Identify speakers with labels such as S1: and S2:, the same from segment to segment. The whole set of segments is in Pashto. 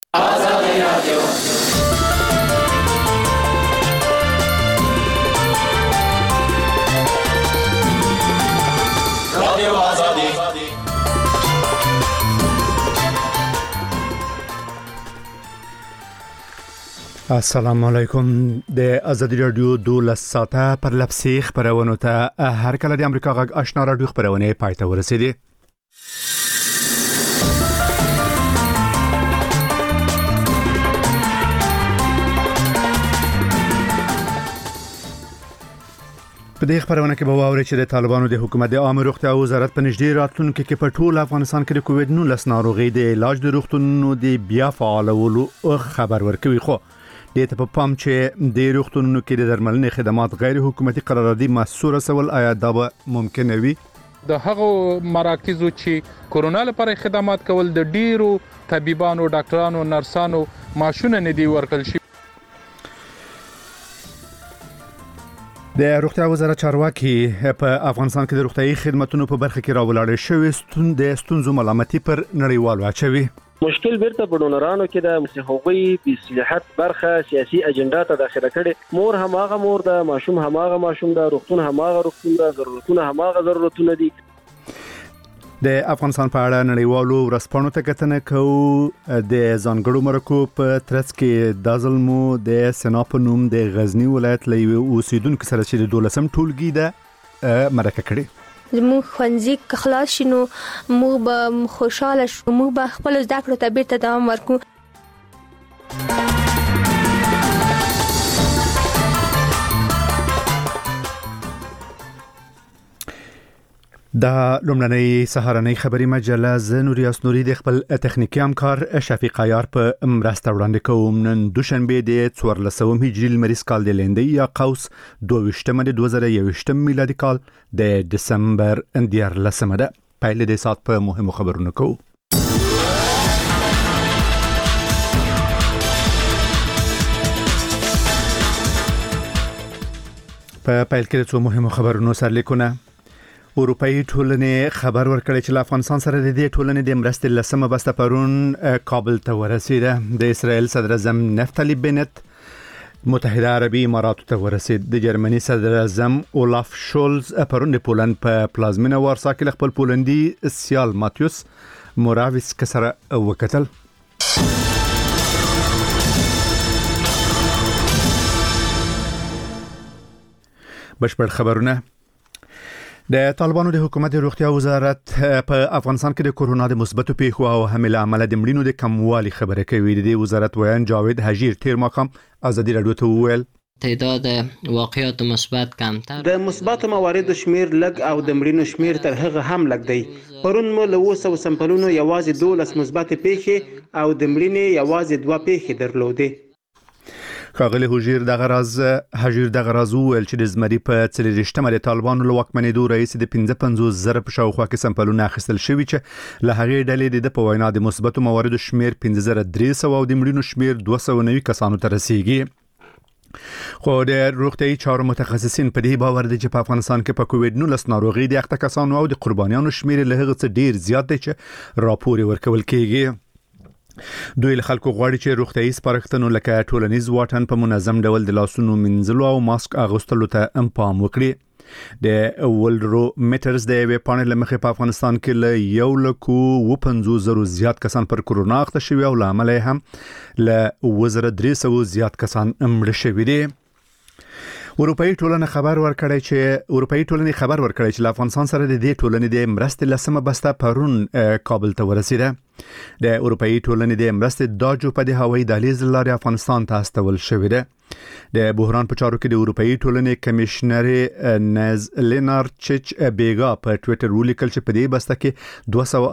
S1: آزادی رادیو رادیو آزادی.
S2: السلام علیکم. د آزادی رادیو 12 ساعته پر لپسې خبرونه ته هر کله د امریکا غږ آشنا رادیو خبرونه پاتې ورسېدي. په دې خبرونه کې به واوري چې د طالبانو د حکومت د عامه روغتیا وزارت په نږدې راتلونکو کې په ټول افغانستان کې د کووډ 19 ناروغي د علاج د روغتونونو د بیا فعالولو خبر ورکوي. خو د ته په پام چې د روغتونونو کې د درملنې خدمات غیر حکومتي قراردادي محصور سول آیا دا به ممکن وي؟
S3: د هغو مراکزو چې کورونا لپاره خدمات کول د ډیرو طبيبانو، ډاکټرانو، نرسانو ماشونه نه دی ورکړل شي. د روغتیا وزارت چارواکي په افغانستان کې د روغتيایي خدماتو په برخه کې راولاړ شوی د ستونزو ملامتي پر نړیوالو اچوي.
S4: مشکل بیرته په ډونرانو کې د مسیحوي د صلاحیت برخه سیاسي اجنډا ته داخله کړي. مور هماغه مور د ماشوم هماغه ماشوم د روغتون هماغه روغتون د ضرورتونه هماغه ضرورتونه دي.
S2: د افغانستان په اړه نړیوالو ورځپاڼو ته کتنه کوو. د ځانګړو مرکو په ترڅ کې د ظلمو د سنا په نوم د غزنی ولایت له اوسیدونکو سره چې د 12 ټولګي د مرکه کړي.
S5: موږ خوندې خلاص شینو، موږ به خوشاله شو، موږ به خپل زده کړو ته بیرته دوام ورکو.
S2: دا لومړنۍ سهارنۍ خبري مجله ز نوریاس نوري د خپل تخنیکی همکار شفیق عیار په مرسته وړاندې کوم. نن دوشنبه د 14 هجری لمریز کال د لندې یا قوس 22 د 2021 میلادي کال د دسمبر 14 ده. پایله د سات په مهمو خبرونو کو. په پایل کې څو مهمو خبرونو سرلیکونه. اروپאי ټولنې خبر ورکړی چې افغانستان سره د دې ټولنې د مرستې لسمه بسته پرون کابل ته ورسیده. د اسرائیل صدر اعظم نفتالی بنت متحده عربی اماراتو ته ورسید. د جرمني صدر اعظم اولاف شولز پرون د پولند په پلازمینه وارسا کې خپل پولندي سیال ماتیوس موراویڅ سره وکتل. بشپړ خبرونه. د طالبانو د حکومت د روغتیا وزارت په افغانستان کې د کورونا د مثبتو پیښو او حمله عمله د مړینو د کموالي خبره کوي. د وزارت ویان جاوید حجیر تیر ماقام آزادی رادیو ته وویل
S6: تعداد واقعات مثبت کمتر،
S7: د مثبت مواردو شمیر لږ او د مړینو شمیر تر هغه هم لږ دی. پرون مو له 200 سمپلونو یوازې 12 مثبت پیښې او د مړینې یوازې 2 پیښې درلودې.
S2: خاغلی حجیر دغه راز ویل چې د زمری په 43 د طالبانو له واکمنېدو رئیس د 55,000 په شاوخوا کې سمپلونه اخیستل شوی چې له هغې ډلې د په وینا د مثبتو مواردو شمیر 5300 او د مړینو شمیر 290 کسانو ته رسیږي. خو د روغتيایي چارو متخصصین په دې باور دي چې په افغانستان کې په کووډ 19 ناروغي د اخته کسانو او د قربانیانو شمیر له هغه څخه ډیر زیات دی چې راپور ورکول کیږي. دوی له خلکو غواړي چې روغتيایي سپارښتنو لکه ټولنیز واټن په منظم ډول د لاسونو مینځلو او ماسک اغوستلو ته پام وکړي. د ولډرو میټرز د ویب پاڼې لمخې په افغانستان کې له 1,50,000 زیات کسان پر کورونا اخته شوي او لامل هم له 1300 زیات کسان مړه شوي دي. اروپאי ټولنې خبر ورکړی چې له افغانستان سره د دې ټولنې د مرستې لسمه بسته پرون کابل ته ورسیده. د اروپאי ټولنې د مرستې داجو په د هوایي دهلیز لارې افغانستان ته استول شوې ده. د بحران په چارو کې د اروپאי ټولنې کمشنر نز لینارچچ بیگا په ټوئیټر ولیکل چې په دې بسته کې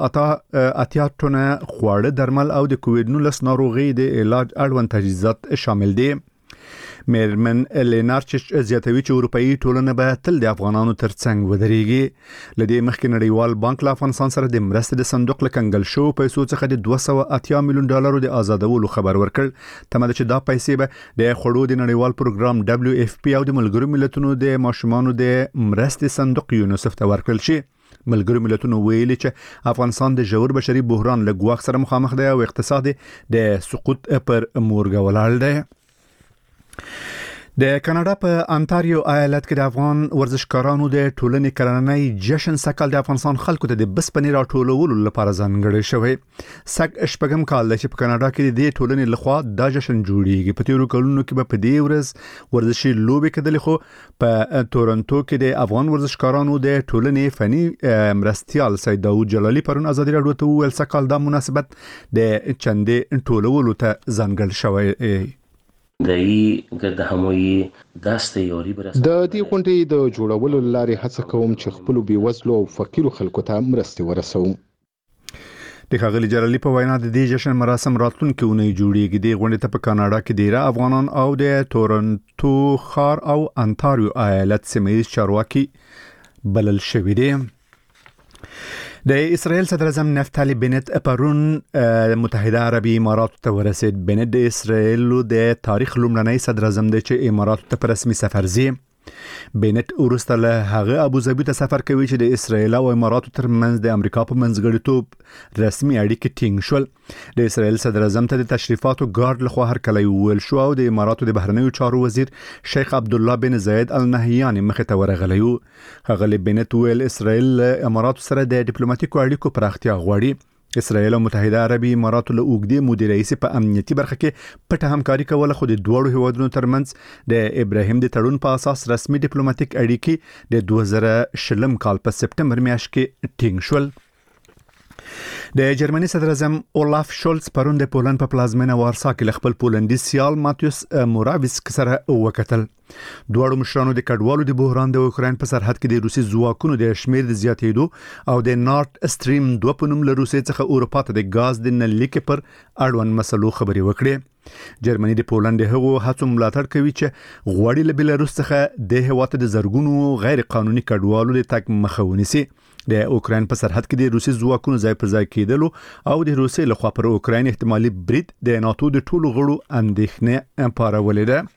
S2: 280 ټنه خواړه، درمل او د کووډ 19 ناروغي د علاج اړوند تجهیزات شامل دي. میرمن لینارچچ زیاتوي چې اروپאי ټولنه به تل د افغانانو ترڅنګ ودرېږي. لدې مخکې نړیوال بانک له افغانستان سره د مرستې د صندوق لکنګل شو پیسو څخه د 280 میلیون ډالرو د آزادولو خبر ورکړ. تمه ده چې دا پیسې به د خړو د نړیوال پروګرام WFP او د ملګرو ملتونو د ماشومانو د مرستې صندوق یونیسف ته ورکړل شي. ملګرو ملتونو ویلي چې افغانستان د ژور بشري بحران له ګواښ سره مخامخ دی او اقتصاد د سقوط پر مورګه ولاړ دی. د کاناډا په انټاریو ایالت کې د افغان ورزشکارانو د ټولنې کلنۍ جشن سکل د افغانستان خلکو ته د بسپنې راټولولو لپاره ځانګړی شوی. سک شپږم کال چې په کاناډا کې د ټولنې لخوا دا جشن جوړیږي. په تیرو کلونو کې به په دې ورځ ورزشي لوبې کېدلې، خو په تورنټو کې د افغان ورزشکارانو د ټولنې فني مرستيال سید داوود جلالي پرون ازادي راډیو ته ویل سکل د مناسبت د چندې ټولولو ته ځانګړی شوی.
S8: دای ګرد هموي داسته یوري برس
S9: د دې غونډې د جوړولو لارې هڅه کوم چې خپل بیوزلو او فقیرو خلکو ته مرستې ورسوم.
S2: د ښاغلي جلالي په وینا د دې جشن مراسم راتلونکي اونۍ جوړیږي. د غونډې ته په کاناډا کې ډیره افغانان او د تورنټو ښار او انټاریو ایالت سیمه چارواکي بلل شوي دي. د اسرائیل صدر اعظم نفتالی بنت پرون متحده عربی امارات ته ورسید. بنت د اسرائیل د تاریخ لومړنی صدر اعظم دی چې امارات ته په رسمي سفر ځي. بنت ورسته له هغه ابوظبي ته سفر کوي چې د اسرائیل او اماراتو ترمنځ د امریکا په منځګړیتوب رسمي اړیکې ټینګ شول. د اسرائیل صدر اعظم ته د تشریفاتو ګارد لخوا هرکلی وویل شو او د اماراتو د بهرنیو چارو وزیر شیخ عبد الله بن زاید النهیان مخې ته ورغلی و. هغه بنت ویل اسرائیل له اماراتو سره د ډیپلوماټیکو اړیکو پراختیا غواړي. اسرائیل او متحده عربي امارات له اوګدې مودې رئیس په امنیتي برخه کې پټه همکاري کوله، خو د دوړو هیوادونو ترمنځ د ابراهیم د تړون په اساس رسمي ډیپلوماټیک اړیکې د 2020 کال په سپټمبر میاشت کې ټینګ شول. د جرمني صدر اعظم اولاف شولز پرون د پولند په پلازمینه وارسا کې خپل پولندي سیال ماتیوس موراویسک سره وکتل. دوړو مشرانو د کډوالو د بحران د اوکراین په سرحد کې د روسي ځواکونو د شمیر د زیاتېدو او د نارت استریم 2 په نوم له روسي څخه اروپا ته د غاز د نلیک پر اړوند مسلو خبري وکړي. جرمني د پولند هغو هڅو ملاتړ کوي چې غواړي له بلاروس څخه د هیواد د زرګونو غیر قانوني کډوالو د تګ مخه ونیسي. د اوکراین په سرحد کې د روسي ځواکونو ځای پر ځای کېدلو او د روسي لخوا پر اوکراین احتمالي برید د ناتو د ټولو غړو اندېښنې پارولې ده.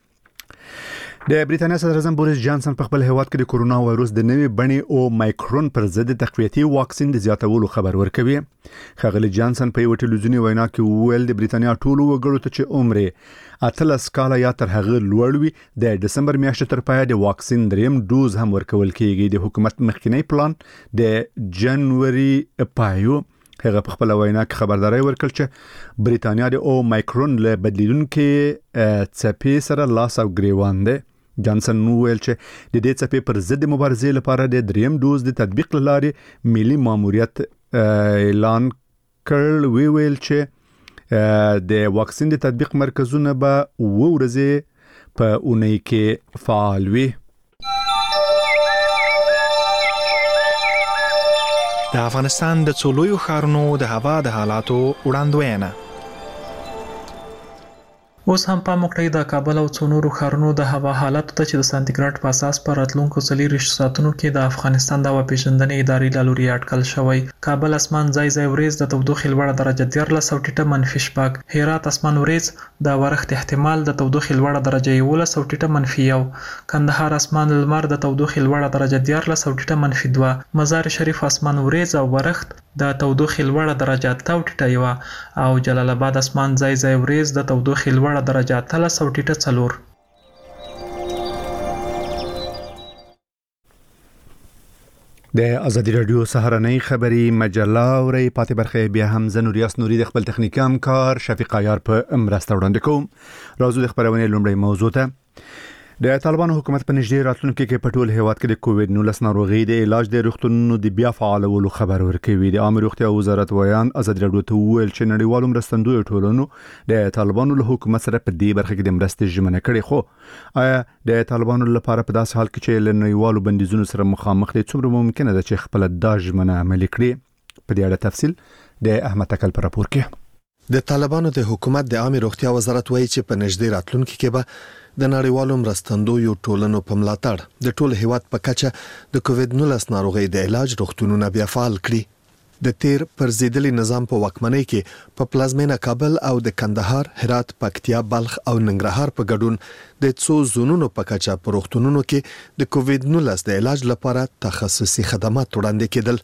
S2: د بریټانیا صدر اعظم بوریس جانسن په خپل هیواد کې د کورونا وایروس د نوې بڼې او مایکرون پر ضد تقویتي واکسین د زیاتولو خبر ورکوي. ښاغلي جانسن په یو ټلویزیوني وینا کې وویل د بریټانیا ټولو وګړو ته چې عمر 18 کاله یا تر هغه لوړ وي د دسمبر میاشتې تر پایه د واکسین دریم ډوز هم ورکول کیږي. د حکومت مخکینی پلان د جنوري پایو هغه په خپل وینا کې خبرداري ورکړ چې بریټانیا د او مایکرون له بدلیدونکو څپې سره لاس او ګریوان ده. جانسن وویل چې د دې څپې پر ضد مبارزې لپاره د دریم ډوز د تطبیق لارې ملي ماموریت اعلان کړ. ویل چې د واکسین د تطبیق مرکزونه به ورځې په اونۍ کې فعال وي.
S10: د افغانستان د څولویو ښارونو د هوا د حالاتو وړاندوینه.
S11: اوس هم په مکړی د کابل او څونورو ښارونو د هوا حالت ته چې د سانتیګراډ په اساس پر راتلونکو 40 ساعتونو کې د افغانستان د هوا پیژندنې ادارې له لوري اټکل شوی. کابل اسمان ځای ځای وريز د تودوخې لوړه درجه 14 ټیټه منفي شپږ. هرات اسمان وريز د ورښت احتمال د تودوخې لوړه درجه 11 ټیټه منفي 1. کندهار اسمان لمر د تودوخې لوړه درجه 14 ټیټه منفي 2. مزار شریف اسمان وريز او ورښت د تودوخې لوړه درجه 8 ټیټه 1 او جلال آباد اسمان ځای ځای وريز د تودوخې لوړه درجه 13 ټیټه 4.
S2: د ازادي رادیو سهارنۍ خبری مجله اوري پاتې برخه بیا هم زنوریاس نوري د خپل تخنیکی همکار شفیق عیار په مرسته وړاندې کوم. راځو د خبرونه لومړی موضوع ته. د طالبان حکومت په نږدې راتلونکو کې په ټول هیواد کې د کووډ-19 ناروغي د علاج د روغتونونو د بیا فعالولو خبر ورکوي. د عامه روغتیا وزارت ویان ازادي رادیو ته ویل چې نړیوالو مرستندوی ټولنو د طالبانو له حکومت سره په دې برخه کې د مرستې ژمنه کړې، خو آیا د طالبانو لپاره په داسې حال کې چې له نړیوالو بندیزونو سره مخامخ دي څومره ممکنه ده چې خپل د ژمنه عملي کړي؟ په دې اړه تفصیل د احمد تکل پر راپور کې.
S12: د طالبانو د حکومت د عامه روغتیا وزارت وایي چې په نږدې راتلونکو کې به د نړیوالو مرستندویو ټولنو په ملاتړ د ټول هیواد په کچه د کووډ-19 ناروغي د علاج روغتونونه بیا فعال کړي. د تیر پر ضدلي نظام په واکمنۍ کې په پلازمینه کابل او د کندهار، هرات، پکتیا، بلخ او ننګرهار په ګډون د څو زونونو په کچه په روغتونونو کې د کووډ-19 د علاج لپاره تخصصي خدمات وړاندې کېدل.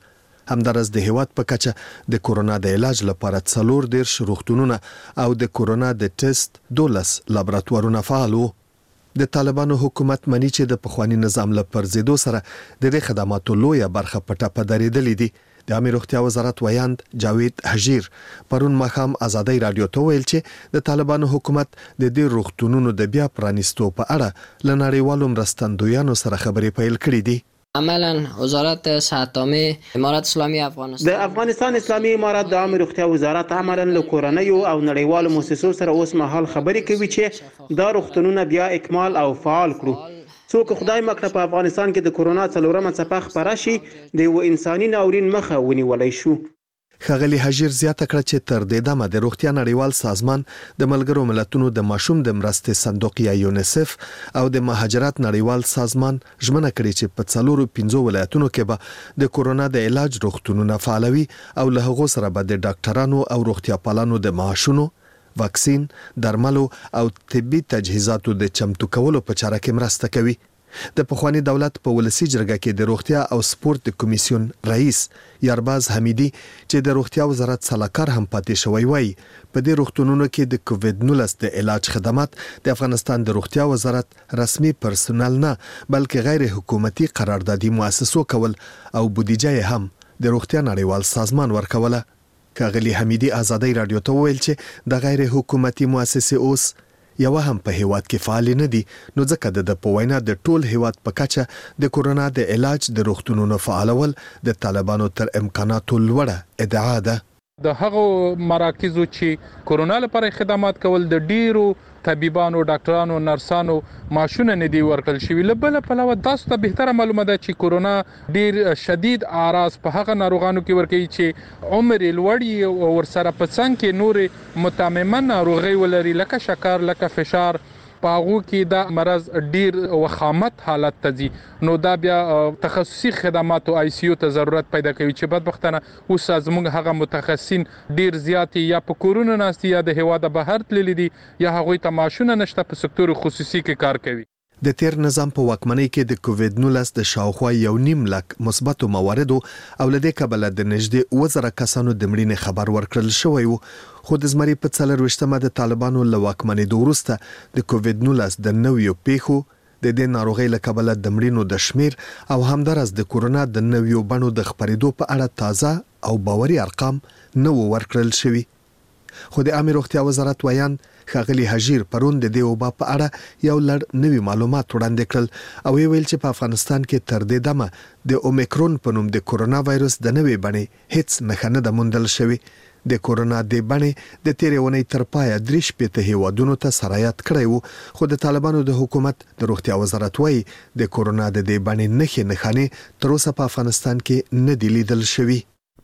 S12: همدارس د هیواد په کچه د کورونا د علاج لپاره 40 روغتونونه او د کورونا د ټیسټ 12 لابراتوارونه فعال وو. د طالبانو حکومت منی چې د پخوانی نظام لپاره زیدو سره د دې خدماتو لویه برخه پټه پدریدلې دي. د عامه روغتیا وزارت ویاند جاوید حجیر پرون مخام ازادي رادیو ته ویل چې د طالبانو حکومت د دې روغتونونو د بیا پرانیستو په اړه لنړیوالو مرستندویانو سره خبرې پیل کړې دي.
S6: عملا وزارت صحت عامه امارات اسلامي افغانستان
S7: د افغانستان اسلامي امارات د عامه روغتیا وزارت عملاً له کورنیو او نړیوالو مؤسسو سره اوس مهال خبرې کوي چې دا روغتونونه بیا اکمال او فعال کړو. څوک خدای مکړه په افغانستان کې د کورونا څلورمه څپه خپره شي د یو انساني ناورین مخه ونیولای شو.
S12: ښاغلي حجیر زیاته کړه چې تر دې دمه د روغتیا نړیوال سازمان د ملګرو ملتونو د ماشوم د مرستې صندوق یا یونیسف او د مهاجرت نړیوال سازمان ژمنه کړې چې په 4-5 ولایتونو کې به د کورونا د علاج روغتونونه فعالوي او له هغو سره به د ډاکټرانو او روغتیا پالانو د معاشونو، واکسین، درملو او طبي تجهیزاتو د چمتو کولو په چاره کې مرسته کوي. د پخوانی دولت په ولسی جرګه کې د روغتیا او سپورت د کمیسیون رئیس یارباز حمیدی چې د روغتیا وزارت سلاکار هم پاتې شوی وای په دې روغتونونو کې د کووډ-19 د علاج خدمات د افغانستان د روغتیا وزارت رسمي پرسونل نه بلکې غیر حکومتي قراردادي مؤسسو کول او بودیجه هم د روغتیا نړیوال سازمان ورکوله. ښاغلي حمیدی ازادي رادیو ته ویل چې د غیر حکومتي مؤسسې اوس یو هم په هیواد کې فعال نه دي، نو ځکه د پوینا د ټول هیواد په کچه د کورونا د علاج د روغتونونو فعالول د طالبانو تر امکاناتو لوړه ادعا ده.
S13: د هغو مراکزو چې کورونا لپاره خدمات کول د ډیرو طبيبانو، ډاکټرانو، نرسانو معاشونه نه دی ورکړل شوی. لبل په علاوه تاسو ته بهتره معلومه ده چې کورونا ډیر شدید اعراض په هغه ناروغانو کې ورکوي چې عمر لوړی او ورسره په څنګ کې نور متممه ناروغي ولري لکه شکر، لکه فشار. پاغو کې دا مرض ډیر وخامت حالت ته ځي، نو دا بیا تخصصي خدمات او آی سی یو ته ضرورت پیدا کوي چې بدبختانه اوس زموږ هغه متخصصین ډیر زیات یا په کورونا ناستي یا د هوا د بهر تللی دي یا هغوی ته معاشونه نشته په سکتور خصوصي کې کار کوي.
S12: د تیر نظام په واکمنۍ کې د کووډ-19 د شاوخوا 1.5 لک مثبتو مواردو او لدې کبله د نږدې 1000 کسانو د مړینې خبر ورکړل شوی وو. خو د زمري په 24مه د طالبانو له واکمنۍ وروسته د کووډ-19 د نویو پیښو د دې ناروغۍ له کبله د مړینو د شمیر او همدارس د کورونا د نویو بڼو د خپرېدو په اړه تازه او باوري ارقام نه ورکړل شوی. خو د عامه روغتیا وزارت ویاند ښاغلي حجیر پرون د دې وبا په اړه یو لړ نوي معلومات وړاندې کړل او ویل چې په افغانستان کې تر دې دمه د اومیکرون په نوم د کورونا وایرس د نوې بڼې هیڅ نښه نه موندل شوی. د کورونا د بڼې د تیرې ونې تر پایه 3 هیوادونو ته سرایت کړی وو، خو د طالبانو د حکومت د روغتیا وزارت وایي د کورونا د دې بڼې نښانې تر اوسه په افغانستان کې نه دي لیدل شوی.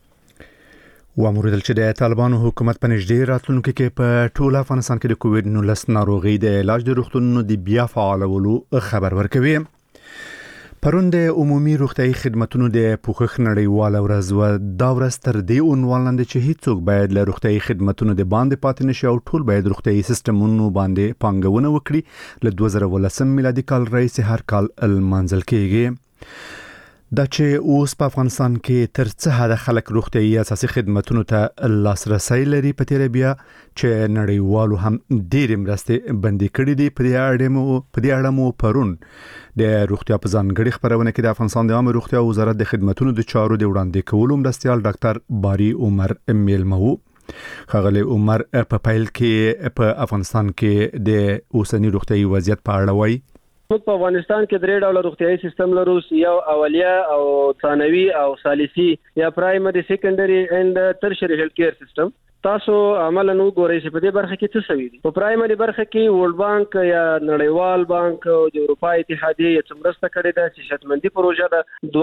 S2: واموردل چې د طالبانو حکومت په نږدې راتلونکو کې په ټول افغانستان کې د کووډ-19 ناروغي د علاج د روغتونونو د بیا فعالولو خبر ورکوي. پرون د عمومي روغتيایي خدماتو د پوښښ نړیواله ورځ و. دا ورځ تر دې عنوان لاندې چې هیڅوک باید له روغتيایي خدماتو د باندې پاتې نشي او ټول باید روغتيایي سیستمونو باندې پانګونه وکړي له 2019 میلادي کال راهیسې هر کال المنځل کېږي. دا چې اوس په افغانستان کې تر څه حد خلک روغتيایي اساسي خدماتو ته لاسرسي لري په تیر بیا چې نړیوالو هم ډېر مرستې بندي کړې دي. په دې اړه مو پرون د روغتیا په ځانګړي خبرونه کې د افغانستان د عامه روغتیا وزارت د خدماتو د چارو د وړاندې کولو مرستيال ډاکټر باري عمر میلمو. ښاغلي عمر په پیل کې په افغانستان کې د اوسنی روغتيایي وضعیت په اړه وایي.
S4: په افغانستان کې درې ډول روغتيایي سیستم لرو، یو اولیه او ثانوي او ثالثي یا پرایمري، سیکنډري اند ترشري هیلث کیر سیستم. تاسو عملاً وګورئ چې په دې برخه کې څه شوی دي. په پرایمري برخه کې ورلد بانک یا نړیوال بانک او د اروپا اتحادیه یې څومره کړې ده چې شتمندي پروژه ده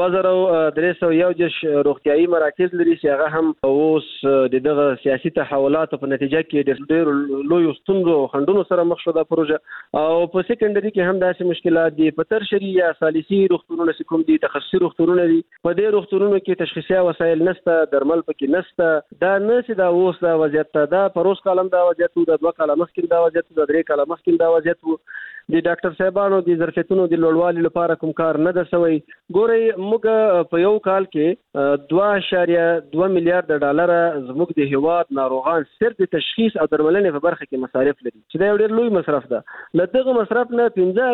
S4: 2301 روغتيایي مراکز لري چې هغه هم اوس دغه سیاسي تحولاتو په نتیجه کې ډېر لوی ستونزو او خنډونو سره مخ شو دا پروژه. او په سیکنډري کې هم داسې مشکلات دي. په ترشري یا ثالثي روغتونونو کوم دي تخصصي روغتونونه دي، په دې روغتونونو کې تشخیصي وسایل نشته، درمل پکې نشته. دا نه چې دا اوس وضعیت دا پروس کالم دا وضعیت دا 2 کاله مخکې دا وضعیت دا 3 کاله مخکې دا وضعیت د ډاکټر صاحبانو د ظرفیتونو د لوړوالي لپاره کوم کار نه ده شوی. ګورئ موږ په یو کال کې 2.2 میلیارډ ډالر زموږ د هیواد ناروغان صرف د تشخیص او درملنې په برخه کې مصارف لري چې دا ډېر لوی مصرف ده. له دغه مصرف نه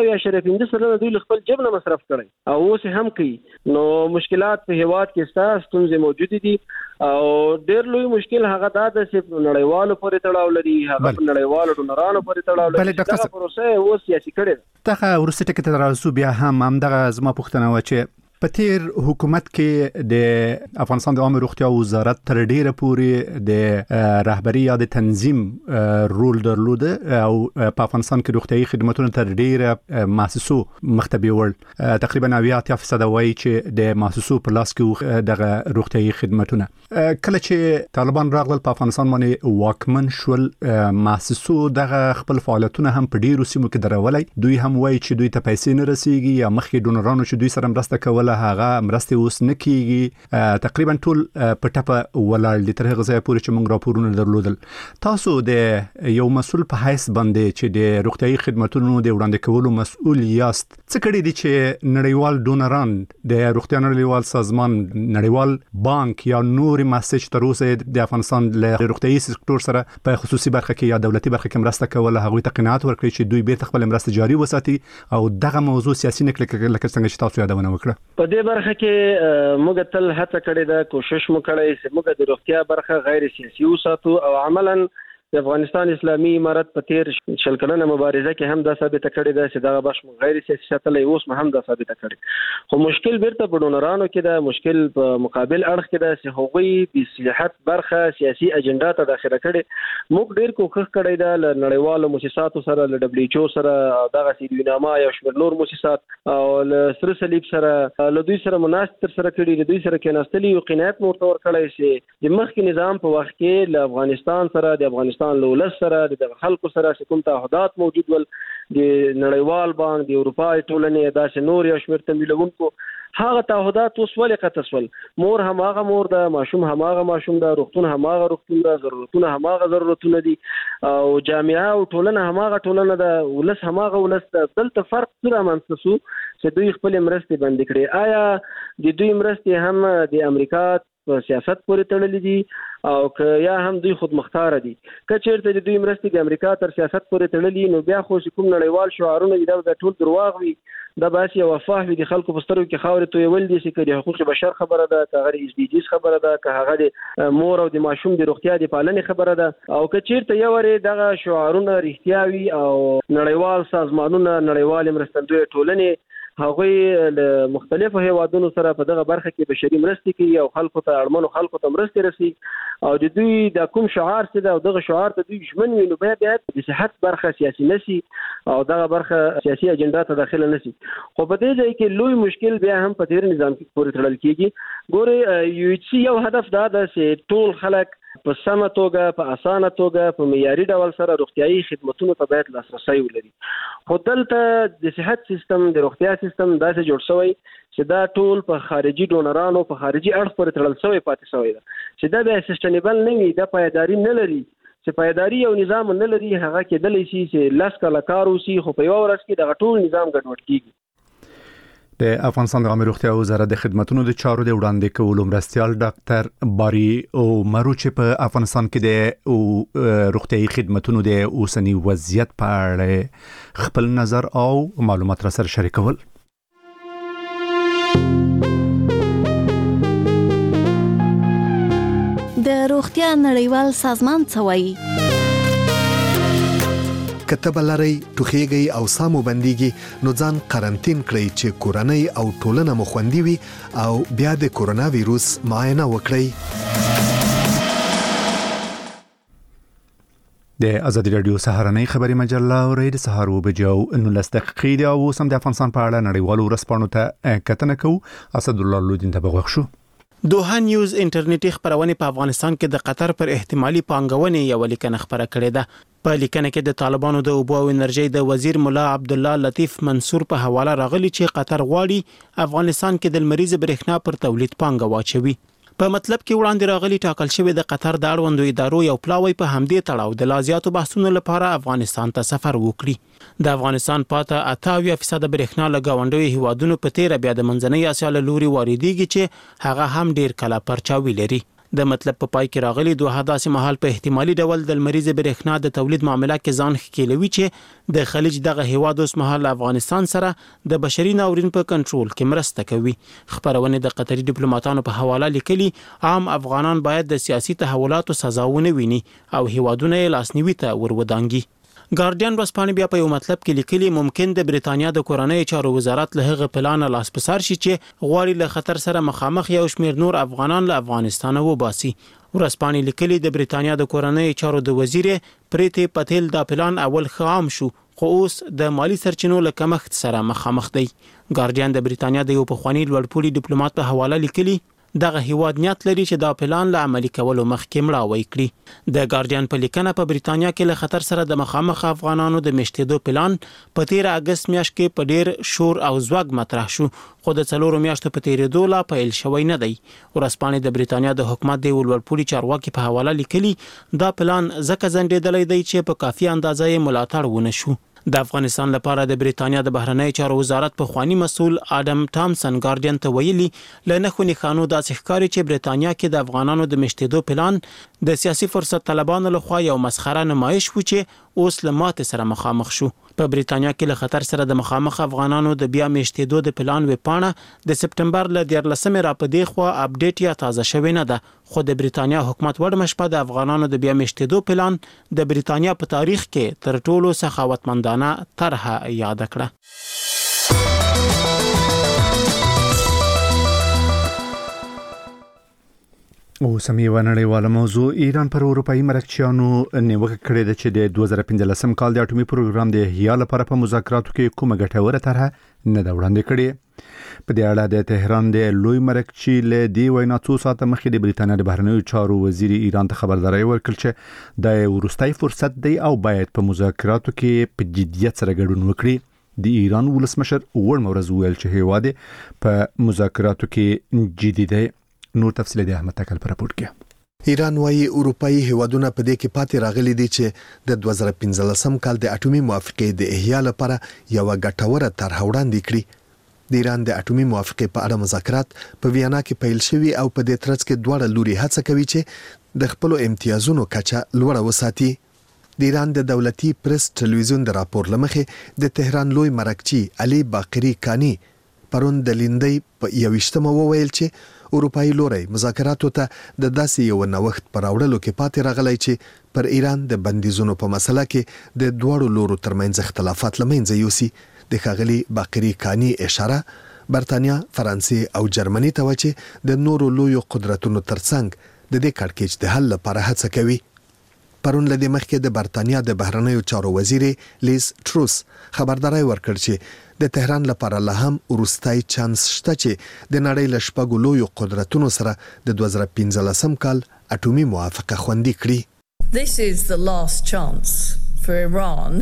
S4: 15.5% دوی خپل جیب نه مصرف کړي او اوس هم کوي. نو مشکلات په هیواد کې ستونزې موجود دي او ډېر لوی مشکل هغه دا ده چې نړیوالو پورې تړاو لري، هغه نړیوالو ډونرانو پورې تړاو لري. دا پروسه اوس سیاسي کړي ده.
S2: دغه ورسته کې تر اوسه بیا هم دغه زما پوښتنه و چې په تیر حکومت کې د افغانستان د عامه روغتیا وزارت تر ډیره پورې د رهبری یا د تنظیم رول درلوده او په افغانستان کې روغتیايي خدماتونه تر ډیره مؤسسو مختبي ول. تقریبا 90% وایي چې د مؤسسو په لاس کې دغه روغتیايي خدماتونه کله چې طالبان راغلل په افغانستان باندې واکمن شول، مؤسسو دغه خپل فعالیتونه هم په ډیرو سیمو کې درولای. دوی هم وایي چې دوی ته پیسې نه رسیږي یا مخکې ډونرانو چې دوی سره مرسته کول هغه مرسته اوس نه کیږي. تقریبا ټول په ټپه ولاړ دي تر هغه ځای پورې چې موږ راپورونه درلودل. تاسو د یو مسؤل په حیث باندې چې د روغتیايي خدماتو د وړاندې کولو مسؤل یاست، څه کړی دي چې نړیوال ډونران د روغتیا نړیوال سازمان، نړیوال بانک یا نور مؤسسې تر اوسه د افغانستان له روغتیايي سکتور سره په خصوصي برخه کې یا دولتي برخه کې مرسته کوله، هغه ته قناعت ورکړي چې دوی بیرته خپل مرسته جاري وساتي او دغه موضوع سیاسي نه کړي لکه څنګه چې تاسو یادونه وکړه؟
S4: په دې برخه کې موږ تل هڅه کړې ده، کوشش مو کړی چې موږ د روغتیا برخه غیر سیاسي وساتو او عملاً د افغانستان اسلامي امارت په تیر شل کلنه مبارزه کې هم دا ثابت کړی ده چې دا بش غیر سیاسي ساتل اوس هم دا ثابت کړی. خو مشکل بیرته په ډونرانو کې ده، مشکل په مقابل اړخ کې ده چې هغوی د صحت برخه سیاسي اجنډا ته داخله کړي. موږ ډیر کوښښ کړی ده له نړیوالو مؤسساتو سره، له WHO سره، دغه سیدویناما یو شمېر نور مؤسسات او له سره صلیب سره، له دوی سره مناسب سره کړي، له دوی سره کېناستلي او قناعت مورته ورکړی چې د مخکې نظام په وخت کې له افغانستان سره د افغانستان له ولس سره د خلکو سره کوم تعهدات موجود ول، د نړیوال بانک، د اروپای ټولنې، داسې نور یو شمېر تمویلونکو، هغه تعهدات اوس ولې قطع شول؟ مور هماغه مور ده، ماشوم هماغه ماشوم ده، روغتون هماغه روغتون ده، ضرورتونه هماغه ضرورتونه دي او جامعه او ټولنه هماغه ټولنه ده، ولس هماغه ولس ده. دلته فرق څه رامنځته شو چې دوی خپل مرستې بند کړي؟ آیا د دوی مرستې هم د امریکا په سیاست پورې تړلې دي او که یا هم دوی خود مختار دي؟ که چیرته د دوی مرستې د امریکا تر سیاست پورې تړلې نو بیا خو کوم نړیوال شعارونه دي دا ټول درواغ وي، دا باسي او وفاه وي، د خلکو په سترګو کې خاورې تویول دي چې د حقوق بشر خبره ده، که هغه SDGs خبره ده، که هغه د مور او د ماشوم د روغتیا د پالنې خبره ده. او که چیرته یو وری دغه شعارونه رښتیا وي او نړیوال سازمانونه، نړیوال مرستندوی ټولنې هغوی له مختلفو هیوادونو سره په دغه برخه کې بشري مرستې کوي او خلکو ته اړمنو خلکو ته مرستې رسي او د دوی د کوم شعار څه ده او دغه شعار ته دوی ژمن وي، نو بیا د صحت برخه سیاسي نشي او دغه برخه سیاسي اجنډا ته داخله نشي. خو په دې ځای کې لوی مشکل بیا هم په تیر نظام کې پورې تړل کیږي. ګوره یو هدف دا ده چې ټول خلک په سمه توګه، په اسانه توګه، په معیاري ډول سره روغتیايي خدماتونو ته باید لاسرسی ولري. خو دلته د صحت سیستم، د روغتیا سیستم داسې جوړ شوی چې دا ټول په خارجي ډونرانو، په خارجي اړخ پورې تړل شوی پاتې شوی ده چې دا بیا سسټینیبل نه وي، دا پایداري نه لري. چې پایداري او نظام نه لري، هغه کېدلی شي چې لاس کله کار وشي خو په یو ورځ کې دغه ټول نظام ګډوډ کیږي.
S2: د افغانستان د عامه روغتیا وزارت د خدماتو د چارو د وړاندې کولو مرستيال ډاکټر باري او مروچ په افغانستان کې د روغتیايي خدماتو د اوسنی وضعیت په اړه خپل نظر او معلومات را سره شریکول.
S14: د روغتیا نړیوال سازمان څه وایي؟
S12: کتب لري ټوخیږي او سامو بنديږي نو ځان قرنټین کړئ چې کورونی او ټولنه مو خوندي وي او بیا د کورونا وایروس معاینه وکړئ.
S2: د ازادي رادیو سهارنۍ خبري مجله اورید سهار وبجو 19 دقیقې دی او سم د افغانستان په اړه نړیوالو ورسپانو ته کتنه کوو. اسد الله لودین ته بغوښ شو.
S7: دوها نیوز انټرنیټي خبرونه په افغانستان کې د قطر پر احتمالي پانګونې یو لیکنه خبره کړې ده. په لیکنه کې د طالبانو د اوبو او انرژي د وزیر مولا عبد الله لطیف منصور په حواله راغلي چې قطر غواړي افغانستان کې د لمریز برېښنا پر تولید پانګه واچوي.
S15: په مطلب کې وړاندې راغلي ټاکل شوی د قطر د اړوندو ادارو یو پلاوی په همدې تړاو د لازیاتو بحثونو لپاره افغانستان ته سفر وکړي. د افغانستان پاته 88% برېښنا له ګاونډیو هیوادونو په تیره بیا د منځنۍ اسیا له لوري واردېږي چې هغه هم ډیر کله پرچاوي لري. د مطلب په پای کې راغلي دوه داسې مهال په احتمالي ډول د لمریز برېښنا د تولید معاملې کې ځان ښکیلوي چې د خلیج دغه هیواد اوس مهال افغانستان سره د بشري ناورین په کنټرول کې مرسته کوي. خبرونه د قطري ډیپلوماټانو په حواله لیکلي عام افغانان باید د سیاسي تحولاتو سزا ونه ویني او هیوادونه یې لاسنیوي ته ورودانګي. ګارډین ورځپاڼه بیا په یو مطلب کې لیکلي ممکن د بریتانیا د کورنۍ چارو وزارت له هغه پلان لاس پسار شي چې غواړي له خطر سره مخامخ یو شمېر نور افغانان له افغانستان وباسي. ورځپاڼه لیکلي د بریتانیا د کورنۍ چارو د وزیر پریتی پټیل دا پلان اول خام شو خو اوس د مالی سرچینو له کمښت سره مخامخ دی. ګارډین د بریتانیا د یو پخوانی لوړپوړي ډیپلوماټ په حواله لیکلي دغه هیواد نیت لري چې دا پلان له عملي کولو مخکې مړاوی کړي. د ګارډین په لیکنه په بریتانیا کې له خطر سره د مخامخ افغانانو د مشتېدو پلان په 13 اگست میاشت کې په ډیر شور او زوږ مطرح شو خو د 4 میاشتو په تیریدو لا پیل شوی نه دی. ورځپاڼه د بریتانیا د حکومت د ولورپوړي چارواکي په حواله لیکلي دا پلان ځکه ځنډېدلی دی چې په کافي اندازه یې ملاتړ ونه شو. د افغانستان لپاره د بریتانیا د بهرنی چارو وزارت په خوانی مسول آدم ټامسن ګارډین ته ویلي لنه خو نخانو داسې ښکاري چې بریتانیا کې د افغانانو د مشتېدو پلان د سیاسي فرصت طلبانو لخوا یو مسخره نمایش و چې اوس له ماتې سره مخامخ شو. په بریتانیا کې له خطر سره د مخامخ افغانانو د بیا مشتېدو د پلان وپاڼه د سپټمبر ل 14 را په دی خو اپډیټ یا تازه شوی نه ده خو د بریتانیا حکومت وړمشپه د افغانانو د بیا مشتېدو پلان د بریتانیا په تاریخ کې تر ټولو سخاوتمندانه طرحه یاد کړه.
S2: او سمې ونړیواله موضوع ایران پر اروپאי مرکچیانو نیوکه کړې ده چې د 2015 کال د اټومي پروګرام د احیا لپاره په مذاکراتو کې کومه ګټوره طرحه نه ده وړاندې کړې. په دې اړه د تهران د لوی مرکچی له دی وینا څو ساعته مخکې د بریتانیا د بهرنیو چارو وزیر ایران ته خبرداري ورکړه چې د ورستای فرصت دی او باید په مذاکراتو کې په جدیت سره ګډون وکړي. د ایران ولسمشر وړ مورز ویل چې هیواد په مذاکراتو کې جدي دی. نور تفصیل د احمد تکل پر راپور کې.
S12: ایران وايي اروپאי هیوادونه په دې کې پاتې راغلي دي چې د 2015 کال د اټومي موافقې د احیا لپاره یو ګټوره طرح وړاندې کړي. د ایران د اټومي موافقې په اړه مذاکرات په ویانا کې پیل شوي او په دې ترڅ کې دواړه لوري هڅه کوي چې د خپل امتیازونو کچه لوړه وساتي. د ایران د دولتي پریس ټلویزیون د راپور لمخې د تهران لوی مرکچی علي باقری کانی پرون د لیندۍ په 21مه وویل چې اروپאי لوري مذاکراتو ته د داسې یو نوښت پر راوړلو کې پاتې راغلی چې پر ایران د بندیزونو په مسله کې د دوړو لورو ترمنځ اختلافات لمنځه یوسي. د ښاغلي باقری کانی اشاره برتانیا، فرانسې او جرمني ته و چې د نورو لویو قدرتونو ترڅنګ د دې کړکېچ د حل لپاره هڅه کوي. پرون لدې مخکې د برتانیا د بهرنیو چارو وزیر لیز ټروس خبرداري ورکړ چې د تهران لپاره لا هم ورستای چانس شته چې د نړۍ له شپږو لویو قدرتونو سره د 2015 کال اټومي موافقه خوندي کړي.
S16: This is the last chance for Iran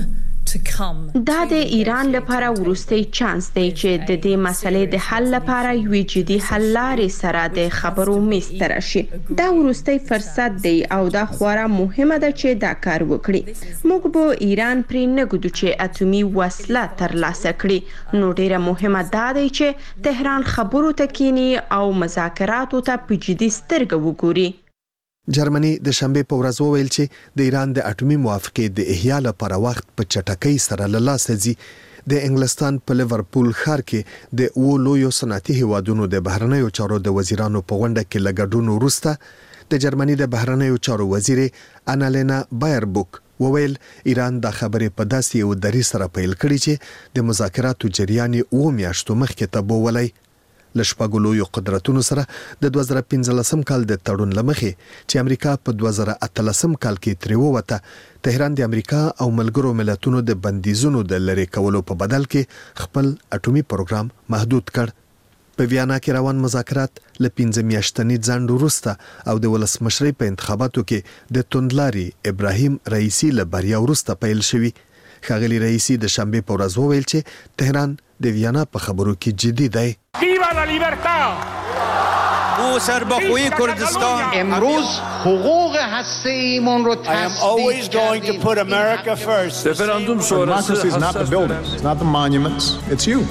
S17: دا د ایران لپاره ورستي چانس دی چې د دې مسلې د حل لپاره یو جدي حل لارې سره د خبرو میز ته راشي. دا ورستي فرصت دی او دا خورا مهمه ده چې دا کار وکړي. موږ به ایران پرې نه ګدو چې اټومي وسله ترلاسه کړي. نو ډیره مهمه ده چې تهران خبرو ته کینی او مذاکراتو ته په جدي سترګه وګوري.
S12: جرمني د شنبه په ورځ وویل چې د ایران د اټومي موافقې د احیا لپاره وخت په چټکۍ سره له لاسه ځي. د انګلستان په لیورپول ښار کې د لویو صنعتي هیوادونو د بهرنیو چارو د وزیرانو په غونډه کې لګډون وروسته د جرمني د بهرنیو چارو وزیر انالینا بایربوک وویل ایران د خبرې په داسې یو درې سره پیل کړی چې د مذاکراتو جریان او میاشتو مخکې ته بوولای. لشپږو لویو قدرتونو سره د 2015 کال د تړون لمخې چې امریکا په 2013 کال کې تری ووته تهران د امریکا او ملګرو ملتونو د بندیزونو د لری کولو په بدل کې خپل اټومي پروګرام محدود کړ. په ویانا کې روان مذاکرات ل 15 میاشتنی ځنډ وروسته او د ولسمشرۍ په انتخاباتو کې د توندلاري ابراهیم رئیسی له بریا وروسته پیل شوی. ښاغلي رئیسی د شنبه په ورځ وویل چې تهران د ویانا په خبرو کې جدي دی.
S18: ¡Viva la libertad! او سربخوی کردستان
S19: امروز حقوق هسته ایمون رو
S20: always going to put America first.
S21: Referendum sonrası is not the buildings, it's not the monuments, it's you.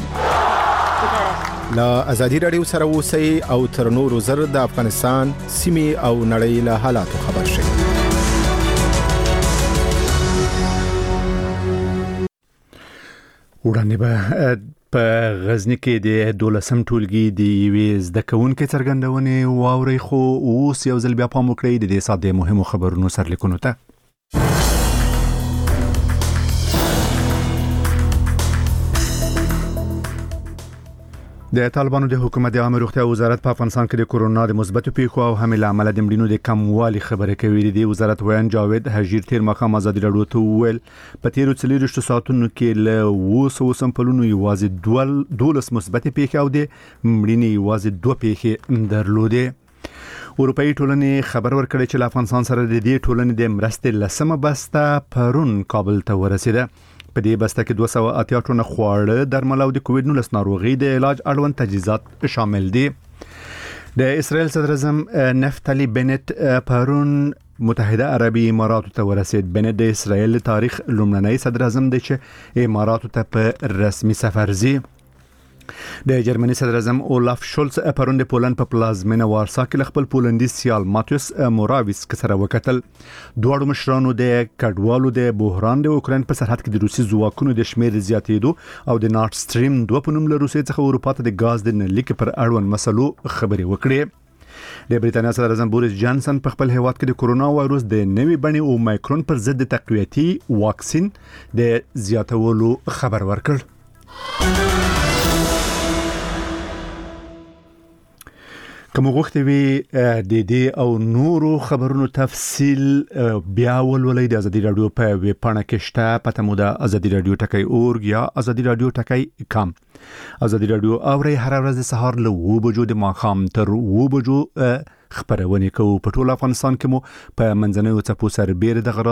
S22: لا ازادي رادیو سره اوسئ او تر نورو زر د افغانستان سیمې او نړۍ له حالاتو خبر شئ.
S2: وړاندې به په غزنی کې د 12م ټولګي د یوې زده کوونکې څرګندونې واوري، خو اوس یو ځل بیا پام وکړئ د دې ساده مهمو خبرونو سرلیکونو ته. د طالبانو د حکومت د عامه روغتیا وزارت په افغانستان کې د کورونا د مثبتو پیښو او حمله عمله د مړینو د کموالي خبره کوي. د وزارت ویان جاوید حجیر تیر مخام ازادي رادیو ته ویل په تیرو 24 ساعتونو کې له 200 سمپلونو یوازې 12 مثبت پیښې او د مړینې یوازې 2 پیښې درلودې. اروپאי ټولنې خبر ورکړی چې افغانستان سره د دې ټولنې د مرستې لسمه بسته پرون کابل ته ورسیده. په دې بسته کې 280 ټنه خواړه، درمل او د کووډ-19 ناروغي د علاج اړوند تجهیزات شامل دي. د اسرائیل صدر اعظم نفتالی بنت پرون متحده عربی اماراتو ته ورسید. بنت د اسرائیل تاریخ لومړنی صدر اعظم دی چې اماراتو ته په رسمي سفر ځي. د جرمني صدر اعظم اولاف شولز پرون د پولند په پلازمینه وارسا کې خپل پولندي سیال ماتیوس موراویس سره وکتل. دواړو مشرانو د کډوالو د بحران د اوکراین په سرحد کې د روسي ځواکونو د شمیر زیاتېدو او د نارت سټریم 2 په نوم له روسي څخه اروپا ته د غاز د نلیک پر اړوند مسلو خبرې وکړې. د بریټانیا صدر اعظم بوریس جانسن په خپل هیواد کې د کورونا وایروس د نوې بڼې او مایکرون پر ضد تقویتي واکسین د زیاتولو خبر ورکړ. کوم وخت وی د دې او نورو خبرونو تفصیل بیا ولولئ د ازادي رادیو په ویب پاڼه کې شته. پته مو د ازادي رادیو ټکی اورګ یا ازادي رادیو ټکی کام. ازادي رادیو اوري هر ورځ د سهار له 2 بجو د ماښام تر 2 بجو خبرونه کوو. په ټول افغانستان کې مو په منځنوي څپو سره بیر د